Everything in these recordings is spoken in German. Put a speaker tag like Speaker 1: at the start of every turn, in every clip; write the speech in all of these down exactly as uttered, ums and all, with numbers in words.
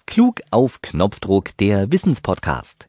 Speaker 1: Klug auf Knopfdruck, der Wissenspodcast.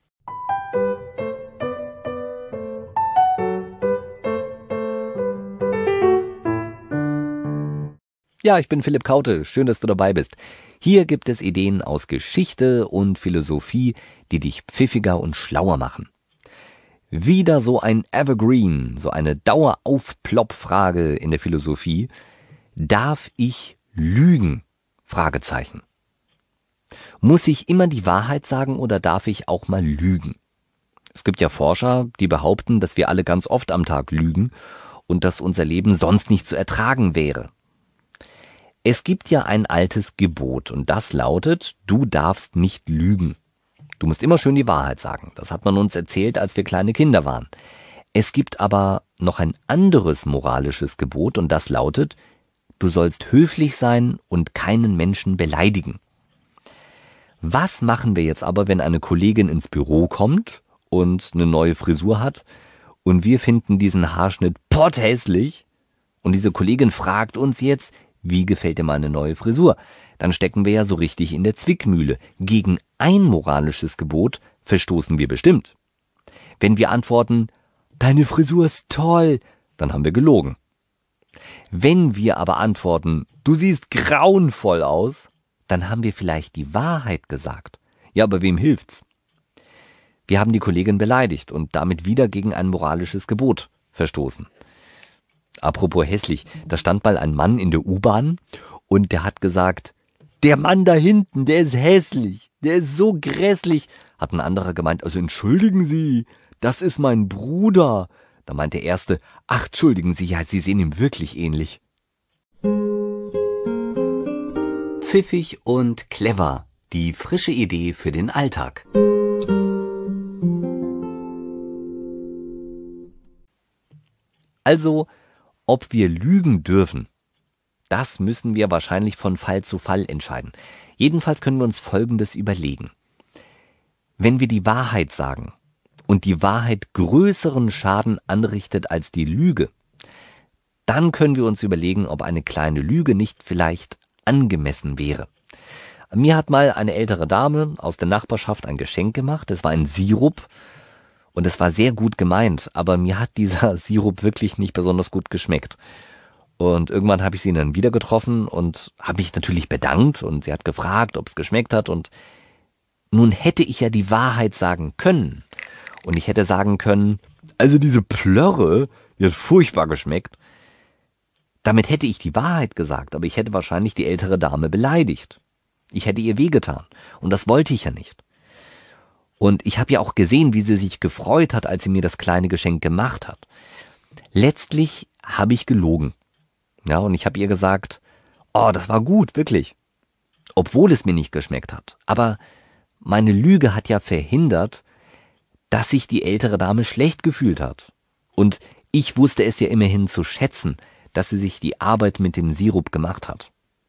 Speaker 1: Ja, ich bin Philipp Kaute, schön, dass du dabei bist. Hier gibt es Ideen aus Geschichte und Philosophie, die dich pfiffiger und schlauer machen. Wieder so ein Evergreen, so eine Daueraufplopp-Frage in der Philosophie. Darf ich lügen? Fragezeichen. Muss ich immer die Wahrheit sagen oder darf ich auch mal lügen? Es gibt ja Forscher, die behaupten, dass wir alle ganz oft am Tag lügen und dass unser Leben sonst nicht zu ertragen wäre. Es gibt ja ein altes Gebot und das lautet, du darfst nicht lügen. Du musst immer schön die Wahrheit sagen. Das hat man uns erzählt, als wir kleine Kinder waren. Es gibt aber noch ein anderes moralisches Gebot und das lautet, du sollst höflich sein und keinen Menschen beleidigen. Was machen wir jetzt aber, wenn eine Kollegin ins Büro kommt und eine neue Frisur hat und wir finden diesen Haarschnitt potthässlich und diese Kollegin fragt uns jetzt, wie gefällt dir meine neue Frisur? Dann stecken wir ja so richtig in der Zwickmühle. Gegen ein moralisches Gebot verstoßen wir bestimmt. Wenn wir antworten, deine Frisur ist toll, dann haben wir gelogen. Wenn wir aber antworten, du siehst grauenvoll aus, dann haben wir vielleicht die Wahrheit gesagt. Ja, aber wem hilft's? Wir haben die Kollegin beleidigt und damit wieder gegen ein moralisches Gebot verstoßen. Apropos hässlich, da stand mal ein Mann in der U-Bahn und der hat gesagt, der Mann da hinten, der ist hässlich, der ist so grässlich. Hat ein anderer gemeint, also entschuldigen Sie, das ist mein Bruder. Da meint der Erste, ach, entschuldigen Sie, ja, Sie sehen ihm wirklich ähnlich. Pfiffig und clever, die frische Idee für den Alltag. Also, ob wir lügen dürfen, das müssen wir wahrscheinlich von Fall zu Fall entscheiden. Jedenfalls können wir uns Folgendes überlegen. Wenn wir die Wahrheit sagen und die Wahrheit größeren Schaden anrichtet als die Lüge, dann können wir uns überlegen, ob eine kleine Lüge nicht vielleicht angemessen wäre. Mir hat mal eine ältere Dame aus der Nachbarschaft ein Geschenk gemacht. Es war ein Sirup. Und es war sehr gut gemeint, aber mir hat dieser Sirup wirklich nicht besonders gut geschmeckt. Und irgendwann habe ich sie dann wieder getroffen und habe mich natürlich bedankt und sie hat gefragt, ob es geschmeckt hat. Und nun hätte ich ja die Wahrheit sagen können. Und ich hätte sagen können, also diese Plörre, die hat furchtbar geschmeckt. Damit hätte ich die Wahrheit gesagt, aber ich hätte wahrscheinlich die ältere Dame beleidigt. Ich hätte ihr wehgetan. Und das wollte ich ja nicht. Und ich habe ja auch gesehen, wie sie sich gefreut hat, als sie mir das kleine Geschenk gemacht hat. Letztlich habe ich gelogen. Ja, und ich habe ihr gesagt, oh, das war gut, wirklich. Obwohl es mir nicht geschmeckt hat. Aber meine Lüge hat ja verhindert, dass sich die ältere Dame schlecht gefühlt hat. Und ich wusste es ja immerhin zu schätzen, dass sie sich die Arbeit mit dem Sirup gemacht hat.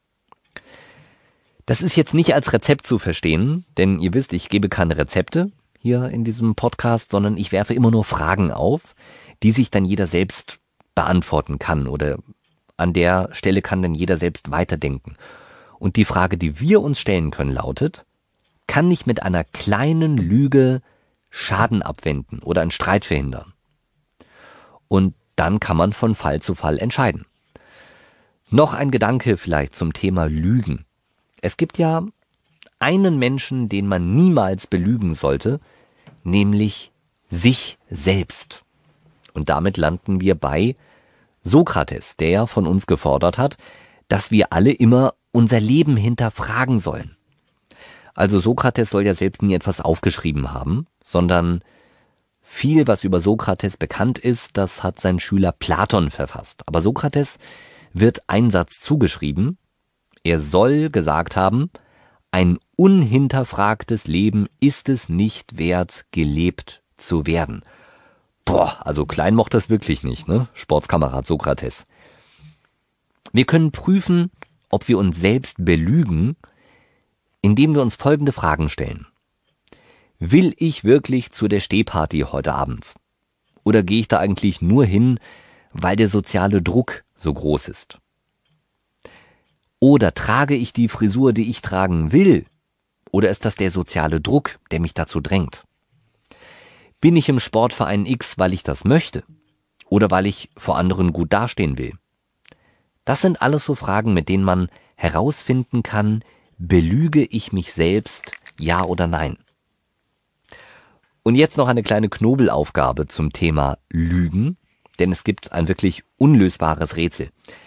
Speaker 1: Das ist jetzt nicht als Rezept zu verstehen, denn ihr wisst, ich gebe keine Rezepte hier in diesem Podcast, sondern ich werfe immer nur Fragen auf, die sich dann jeder selbst beantworten kann oder an der Stelle kann dann jeder selbst weiterdenken. Und die Frage, die wir uns stellen können, lautet, kann ich mit einer kleinen Lüge Schaden abwenden oder einen Streit verhindern? Und dann kann man von Fall zu Fall entscheiden. Noch ein Gedanke vielleicht zum Thema Lügen. Es gibt ja einen Menschen, den man niemals belügen sollte, nämlich sich selbst. Und damit landen wir bei Sokrates, der von uns gefordert hat, dass wir alle immer unser Leben hinterfragen sollen. Also Sokrates soll ja selbst nie etwas aufgeschrieben haben, sondern viel, was über Sokrates bekannt ist, das hat sein Schüler Platon verfasst. Aber Sokrates wird ein Satz zugeschrieben. Er soll gesagt haben, ein unhinterfragtes Leben ist es nicht wert, gelebt zu werden. Boah, also klein mochte es wirklich nicht, ne? Sportskamerad Sokrates. Wir können prüfen, ob wir uns selbst belügen, indem wir uns folgende Fragen stellen. Will ich wirklich zu der Stehparty heute Abend? Oder gehe ich da eigentlich nur hin, weil der soziale Druck so groß ist? Oder trage ich die Frisur, die ich tragen will? Oder ist das der soziale Druck, der mich dazu drängt? Bin ich im Sportverein X, weil ich das möchte? Oder weil ich vor anderen gut dastehen will? Das sind alles so Fragen, mit denen man herausfinden kann, belüge ich mich selbst, ja oder nein? Und jetzt noch eine kleine Knobelaufgabe zum Thema Lügen, denn es gibt ein wirklich unlösbares Rätsel.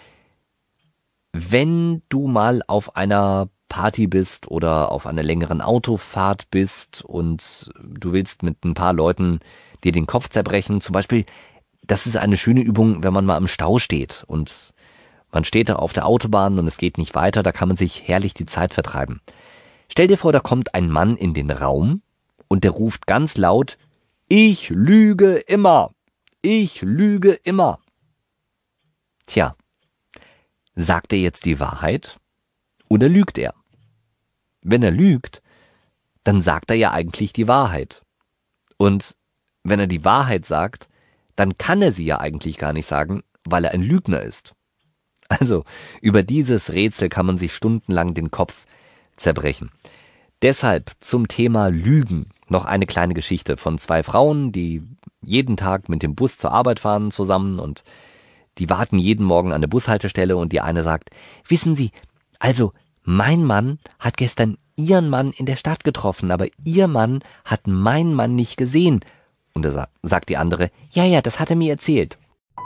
Speaker 1: Wenn du mal auf einer Party bist oder auf einer längeren Autofahrt bist und du willst mit ein paar Leuten dir den Kopf zerbrechen, zum Beispiel, das ist eine schöne Übung, wenn man mal im Stau steht und man steht da auf der Autobahn und es geht nicht weiter, da kann man sich herrlich die Zeit vertreiben. Stell dir vor, da kommt ein Mann in den Raum und der ruft ganz laut, ich lüge immer, ich lüge immer. Tja, sagt er jetzt die Wahrheit oder lügt er? Wenn er lügt, dann sagt er ja eigentlich die Wahrheit. Und wenn er die Wahrheit sagt, dann kann er sie ja eigentlich gar nicht sagen, weil er ein Lügner ist. Also, über dieses Rätsel kann man sich stundenlang den Kopf zerbrechen. Deshalb zum Thema Lügen noch eine kleine Geschichte von zwei Frauen, die jeden Tag mit dem Bus zur Arbeit fahren zusammen und die warten jeden Morgen an der Bushaltestelle und die eine sagt, wissen Sie, also mein Mann hat gestern Ihren Mann in der Stadt getroffen, aber Ihr Mann hat meinen Mann nicht gesehen. Und da sagt die andere, ja, ja, das hat er mir erzählt.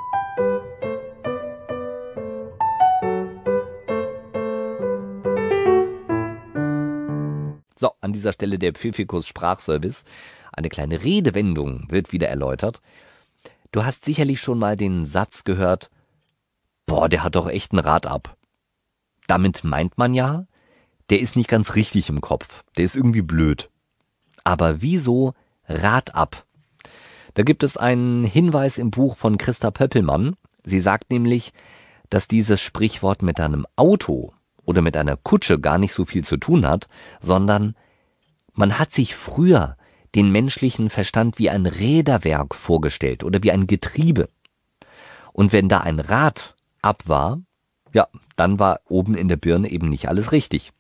Speaker 1: So, an dieser Stelle der Pfiffikus Sprachservice. Eine kleine Redewendung wird wieder erläutert. Du hast sicherlich schon mal den Satz gehört, boah, der hat doch echt ein Rad ab. Damit meint man ja, der ist nicht ganz richtig im Kopf, der ist irgendwie blöd. Aber wieso Rad ab? Da gibt es einen Hinweis im Buch von Christa Pöppelmann. Sie sagt nämlich, dass dieses Sprichwort mit einem Auto oder mit einer Kutsche gar nicht so viel zu tun hat, sondern man hat sich früher den menschlichen Verstand wie ein Räderwerk vorgestellt oder wie ein Getriebe. Und wenn da ein Rad ab war, ja, dann war oben in der Birne eben nicht alles richtig.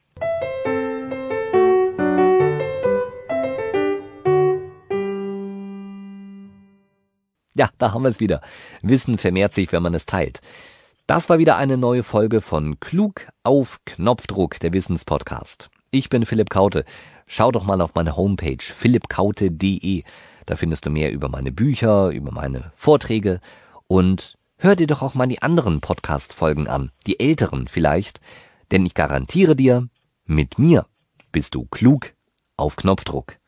Speaker 1: Ja, da haben wir es wieder. Wissen vermehrt sich, wenn man es teilt. Das war wieder eine neue Folge von Klug auf Knopfdruck, der Wissenspodcast. Ich bin Philipp Kaute. Schau doch mal auf meine Homepage philipp kaute punkt de. Da findest du mehr über meine Bücher, über meine Vorträge und hör dir doch auch mal die anderen Podcast-Folgen an, die älteren vielleicht, denn ich garantiere dir, mit mir bist du klug auf Knopfdruck.